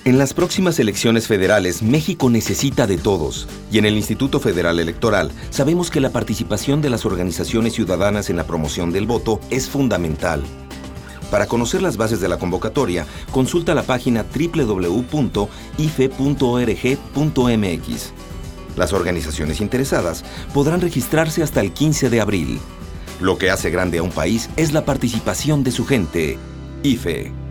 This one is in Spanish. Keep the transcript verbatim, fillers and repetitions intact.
En las próximas elecciones federales, México necesita de todos. Y en el Instituto Federal Electoral sabemos que la participación de las organizaciones ciudadanas en la promoción del voto es fundamental. Para conocer las bases de la convocatoria, consulta la página doble u doble u doble u punto i f e punto org punto m x. Las organizaciones interesadas podrán registrarse hasta el quince de abril. Lo que hace grande a un país es la participación de su gente. I F E.